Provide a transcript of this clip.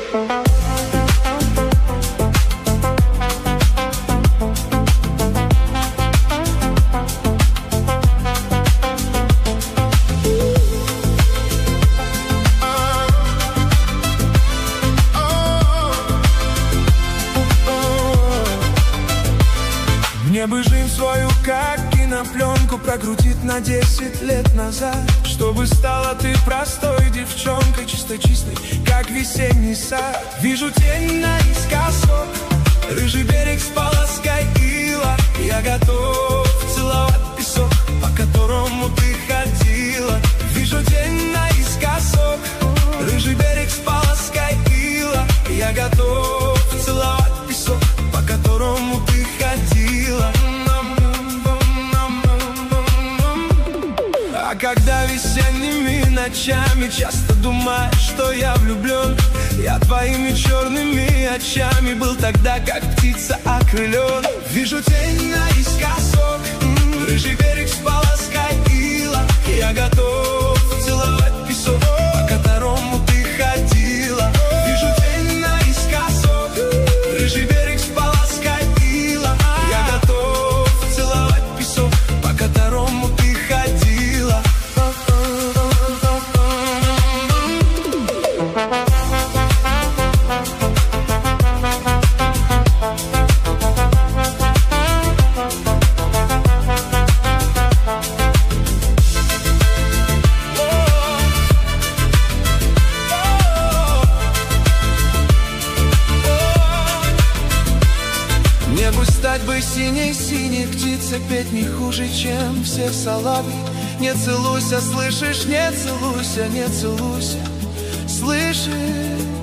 Мне бы жизнь свою, как кинопленку, прокрутить на 10 лет назад, чтобы стала ты простой девчонкой, чистой, как весенний сад. Вижу тень наискосок, рыжий берег с полоской ила. Я готов целовать песок, по которому ты ходила. Вижу тень наискосок, рыжий берег с полоской ила. Я готов целовать песок, по которому ты ходила. А когда весенними ночами часто думаешь, что я влюблен, я твоими черными очами был тогда, как птица окрылен. Вижу тень наискосок, рыжий берег с полоской ила. Я готов целовать песок, по которому ты ходила. Вижу тень наискосок, рыжий берег с полоской ила. Я готов целовать песок, по которому ты ходила. Небу стать бы синей птицей, петь не хуже, чем все соловьи. Не целуйся, слышишь, не целуйся, не целуйся, слышишь?